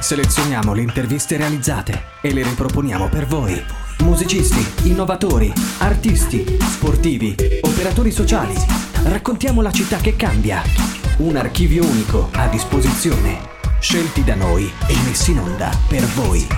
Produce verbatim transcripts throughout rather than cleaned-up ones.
Selezioniamo le interviste realizzate e le riproponiamo per voi. Musicisti, innovatori, artisti, sportivi, operatori sociali. Raccontiamo la città che cambia. Un archivio unico a disposizione. Scelti da noi e messi in onda per voi.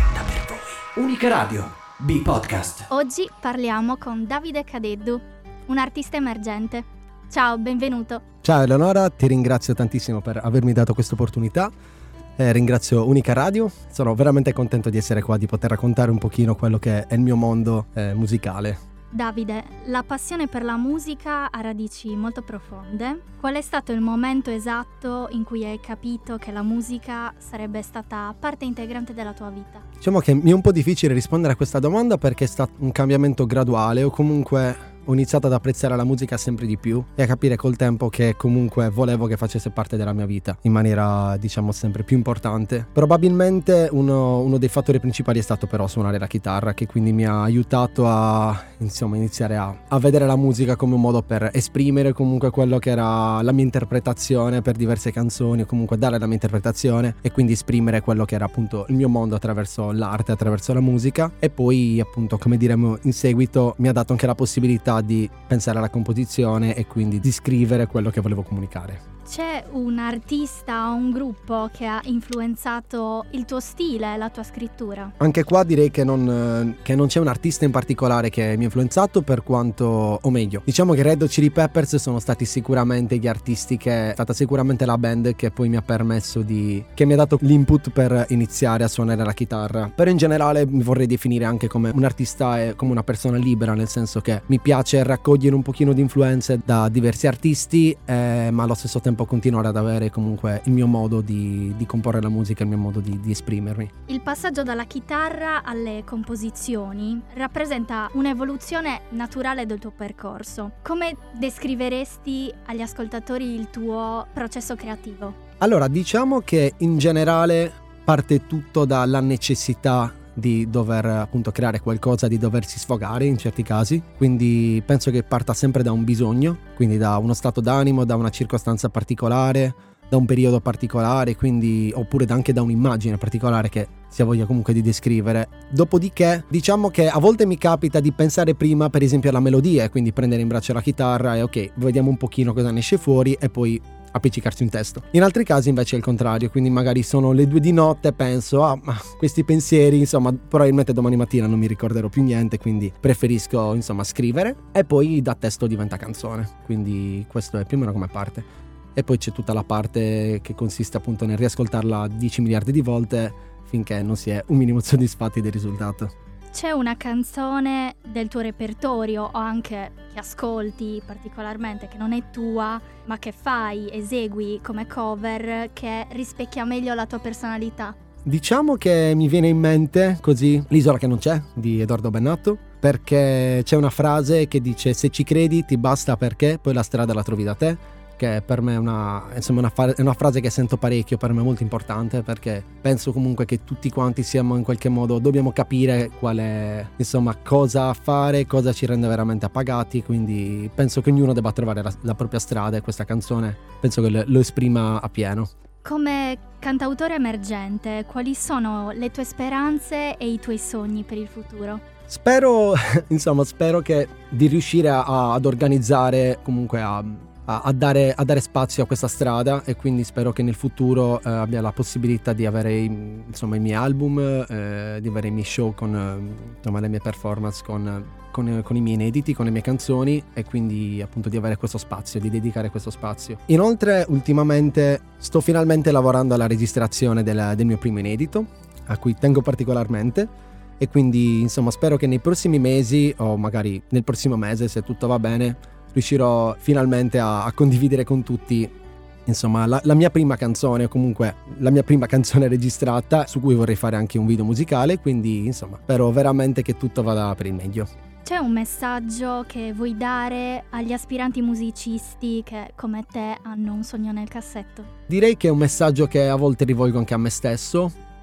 Unica Radio, B-Podcast. Oggi parliamo con Davide Cadeddu, un artista emergente. Ciao, benvenuto. Ciao Eleonora, ti ringrazio tantissimo per avermi dato questa opportunità. Eh, ringrazio Unica Radio, sono veramente contento di essere qua, di poter raccontare un pochino quello che è il mio mondo eh, musicale. Davide, la passione per la musica ha radici molto profonde. Qual è stato il momento esatto in cui hai capito che la musica sarebbe stata parte integrante della tua vita? Diciamo che mi è un po' difficile rispondere a questa domanda perché è stato un cambiamento graduale, o comunque ho iniziato ad apprezzare la musica sempre di più e a capire col tempo che comunque volevo che facesse parte della mia vita in maniera, diciamo, sempre più importante. Probabilmente uno, uno dei fattori principali è stato però suonare la chitarra, che quindi mi ha aiutato a insomma iniziare a, a vedere la musica come un modo per esprimere comunque quello che era la mia interpretazione per diverse canzoni, o comunque dare la mia interpretazione e quindi esprimere quello che era appunto il mio mondo attraverso l'arte, attraverso la musica. E poi appunto, come diremo in seguito, mi ha dato anche la possibilità di pensare alla composizione e quindi di scrivere quello che volevo comunicare. C'è un artista o un gruppo che ha influenzato il tuo stile, la tua scrittura? Anche qua direi che non, che non c'è un artista in particolare che mi ha influenzato, per quanto, o meglio, diciamo che Red Hot Chili Peppers sono stati sicuramente gli artisti, che è stata sicuramente la band che poi mi ha permesso di, che mi ha dato l'input per iniziare a suonare la chitarra. Però in generale mi vorrei definire anche come un artista e come una persona libera, nel senso che mi piace raccogliere un pochino di influenze da diversi artisti, eh, ma allo stesso tempo continuare ad avere comunque il mio modo di, di comporre la musica, il mio modo di, di esprimermi. Il passaggio dalla chitarra alle composizioni rappresenta un'evoluzione naturale del tuo percorso. Come descriveresti agli ascoltatori il tuo processo creativo? Allora, diciamo che in generale parte tutto dalla necessità di dover appunto creare qualcosa, di doversi sfogare in certi casi, quindi penso che parta sempre da un bisogno, quindi da uno stato d'animo, da una circostanza particolare, da un periodo particolare, quindi oppure anche da un'immagine particolare che si ha voglia comunque di descrivere. Dopodiché diciamo che a volte mi capita di pensare prima per esempio alla melodia e quindi prendere in braccio la chitarra e ok, vediamo un pochino cosa ne esce fuori e poi appiccicarsi un testo. In altri casi invece è il contrario, quindi magari sono le due di notte e penso ah ma questi pensieri insomma probabilmente domani mattina non mi ricorderò più niente, quindi preferisco insomma scrivere e poi da testo diventa canzone, quindi questo è più o meno come parte. E poi c'è tutta la parte che consiste appunto nel riascoltarla dieci miliardi di volte finché non si è un minimo soddisfatti del risultato. C'è una canzone del tuo repertorio o anche che ascolti particolarmente, che non è tua, ma che fai, esegui come cover, che rispecchia meglio la tua personalità? Diciamo che mi viene in mente così L'isola che non c'è di Edoardo Bennato, perché c'è una frase che dice se ci credi ti basta perché poi la strada la trovi da te, che per me è una, insomma, una, fa- è una frase che sento parecchio, per me è molto importante, perché penso comunque che tutti quanti siamo in qualche modo, dobbiamo capire qual è, insomma, cosa fare, cosa ci rende veramente appagati, quindi penso che ognuno debba trovare la, la propria strada e questa canzone penso che lo, lo esprima a pieno. Come cantautore emergente, quali sono le tue speranze e i tuoi sogni per il futuro? Spero, insomma, spero che di riuscire a, ad organizzare comunque a A dare, a dare spazio a questa strada, e quindi spero che nel futuro eh, abbia la possibilità di avere insomma i miei album, eh, di avere i miei show con eh, insomma le mie performance con, con, con i miei inediti, con le mie canzoni, e quindi appunto di avere questo spazio, di dedicare questo spazio. Inoltre ultimamente sto finalmente lavorando alla registrazione del, del mio primo inedito, a cui tengo particolarmente, e quindi insomma spero che nei prossimi mesi o magari nel prossimo mese, se tutto va bene, riuscirò finalmente a, a condividere con tutti insomma la, la mia prima canzone, o comunque la mia prima canzone registrata, su cui vorrei fare anche un video musicale, quindi insomma spero veramente che tutto vada per il meglio. C'è un messaggio che vuoi dare agli aspiranti musicisti che come te hanno un sogno nel cassetto? Direi che è un messaggio che a volte rivolgo anche a me stesso,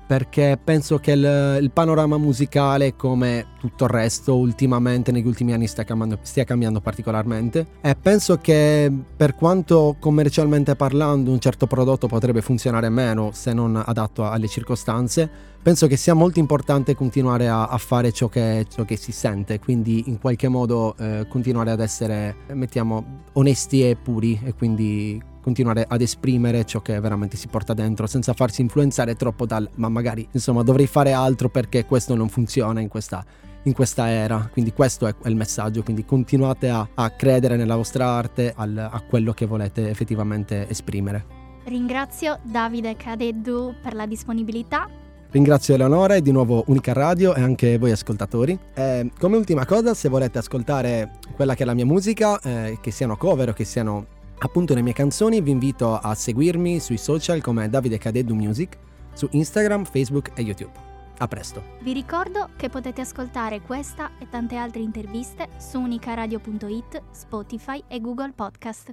perché penso che il, il panorama musicale, come tutto il resto, ultimamente negli ultimi anni stia cambiando, stia cambiando particolarmente, e penso che per quanto commercialmente parlando un certo prodotto potrebbe funzionare meno se non adatto alle circostanze, penso che sia molto importante continuare a, a fare ciò che, ciò che si sente, quindi in qualche modo eh, continuare ad essere, mettiamo, onesti e puri, e quindi continuare ad esprimere ciò che veramente si porta dentro senza farsi influenzare troppo dal ma magari insomma dovrei fare altro perché questo non funziona in questa, in questa era. Quindi questo è, è il messaggio, quindi continuate a, a credere nella vostra arte, al, a quello che volete effettivamente esprimere. Ringrazio Davide Cadeddu per la disponibilità. Ringrazio Eleonora e di nuovo Unica Radio e anche voi ascoltatori. Eh, come ultima cosa, se volete ascoltare quella che è la mia musica, eh, che siano cover o che siano appunto le mie canzoni, vi invito a seguirmi sui social come Davide Cadeddu Music, su Instagram, Facebook e YouTube. A presto. Vi ricordo che potete ascoltare questa e tante altre interviste su unicaradio punto it, Spotify e Google Podcast.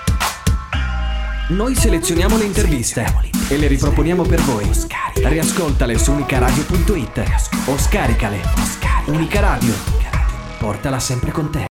Noi selezioniamo le interviste e le riproponiamo per voi. Riascoltale su unicaradio punto it o scaricale. Unica Radio, portala sempre con te.